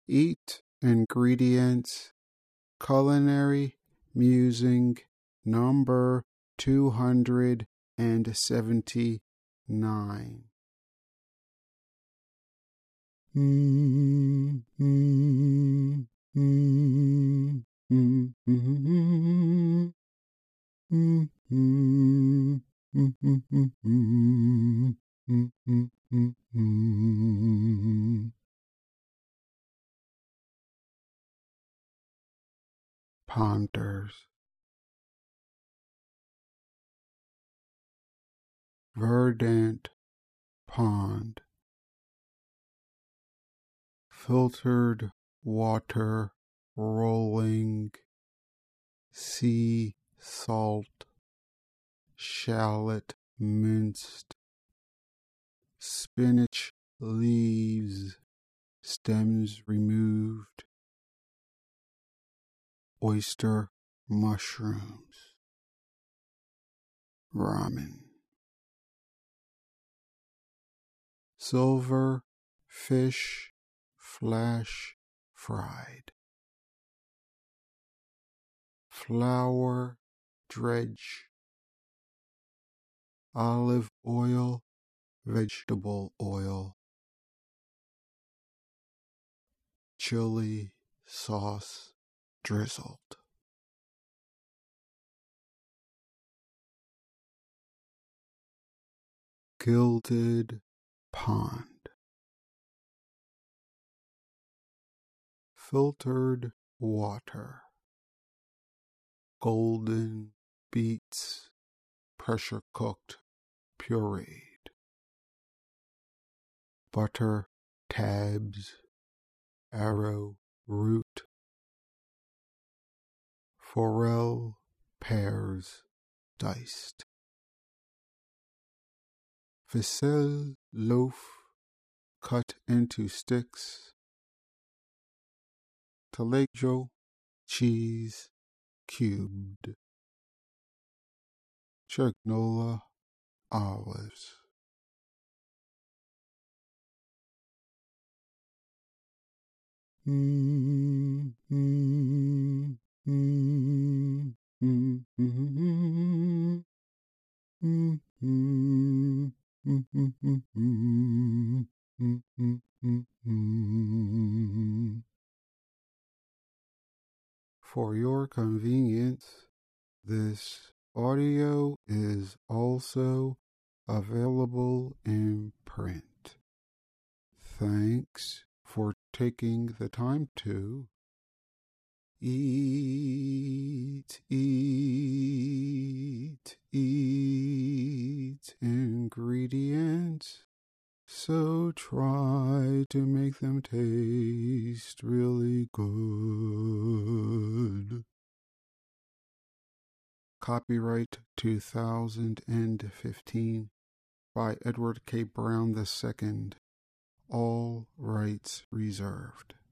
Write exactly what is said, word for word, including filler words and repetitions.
Eat ingredients, culinary musing number two hundred seventy-nine. Mm, mm, mm, mm, mm, mm, mm, mm, mm, mm, mm, mm, mm, mm, mm. Ponders. Verdant pond. Filtered water rolling. Sea salt. Shallot minced. Spinach leaves. Stems removed. Oyster mushrooms. Ramen. Silver fish flash fried. Flour dredge. Olive oil, vegetable oil. Chili sauce drizzled. Gilded pond. Filtered water. Golden beets, pressure cooked, pureed. Butter tabs, arrow root. Forel pears diced. Ficelle loaf cut into sticks. Taleggio cheese cubed. Chignola olives. Mm, mm, mm, mm, mm, mm, mm, mm, mm, mm, mm, mm, mm, mm, mm. For your convenience, this audio is also available in print. Thanks for taking the time to eat, eat, eat ingredients. So try to make them taste really good. Copyright two thousand fifteen by Edward K. Brown the Second. All rights reserved.